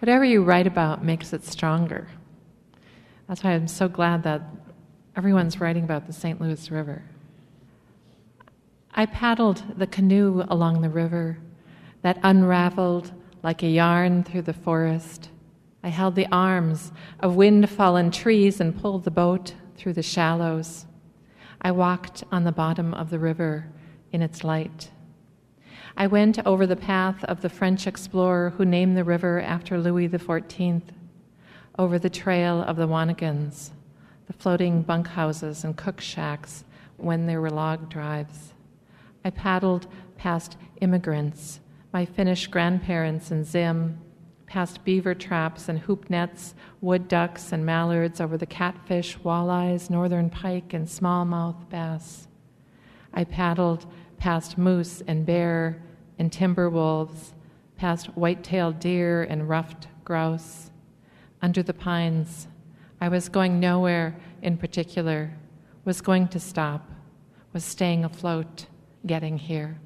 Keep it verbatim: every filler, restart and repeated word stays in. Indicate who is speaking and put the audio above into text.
Speaker 1: whatever you write about makes it stronger. That's why I'm so glad that everyone's writing about the Saint Louis River. I paddled the canoe along the river that unraveled like a yarn through the forest. I held the arms of wind-fallen trees and pulled the boat through the shallows. I walked on the bottom of the river in its light. I went over the path of the French explorer who named the river after Louis the fourteenth, over the trail of the Wanagans, the floating bunkhouses and cook shacks when there were log drives. I paddled past immigrants, my Finnish grandparents in Zim, past beaver traps and hoop nets, wood ducks and mallards, over the catfish, walleyes, northern pike, and smallmouth bass. I paddled past moose and bear and timber wolves, past white-tailed deer and ruffed grouse. Under the pines, I was going nowhere in particular, was going to stop, was staying afloat, getting here.